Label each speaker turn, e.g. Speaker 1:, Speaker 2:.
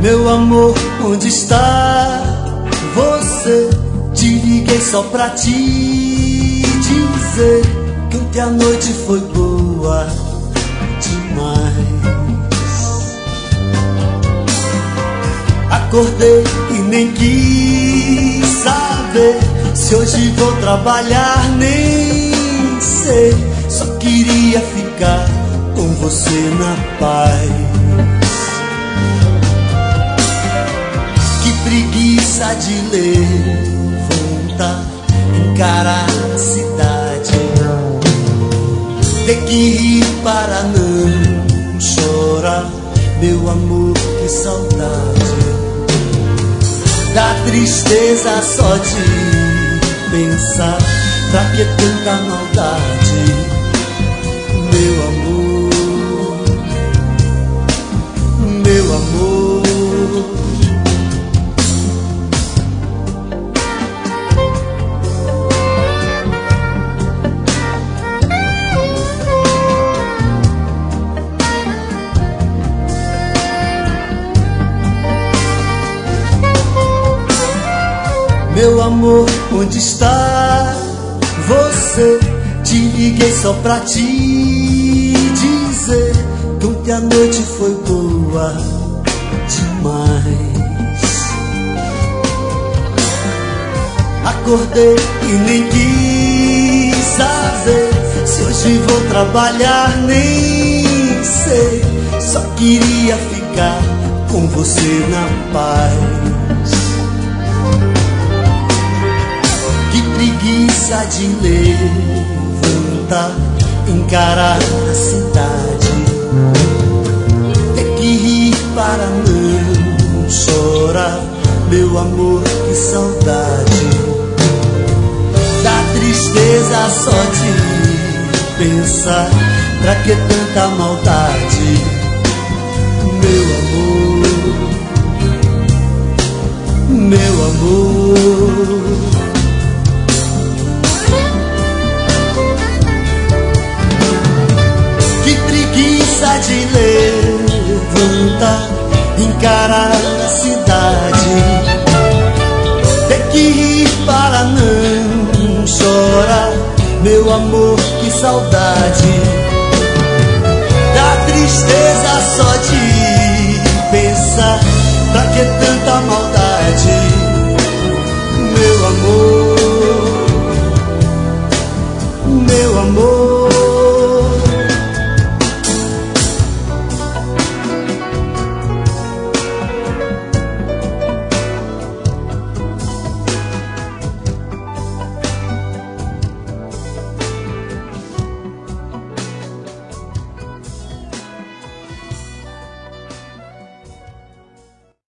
Speaker 1: Meu amor, onde está você? Te liguei só pra te dizer que ontem a noite foi boa demais. Acordei e nem quis saber se hoje vou trabalhar, nem sei. Só queria ficar com você na paz. Que preguiça de levantar, encarar a cidade, ter que rir para não chorar. Meu amor, que saudade. Dá tristeza só de pensar, pra que tanta maldade? Meu amor, meu amor. Meu amor, onde está você? Te liguei só pra te dizer que ontem a noite foi boa demais. Acordei e nem quis saber se hoje vou trabalhar, nem sei. Só queria ficar com você na paz. Que preguiça de levantar, encarar a cidade, ter que rir para não chorar. Meu amor, que saudade. Dá tristeza só de pensar, pra que tanta maldade? Meu amor, meu amor. De levantar, encarar a cidade, ter que rir para não chorar. Meu amor, que saudade. Dá tristeza só de pensar,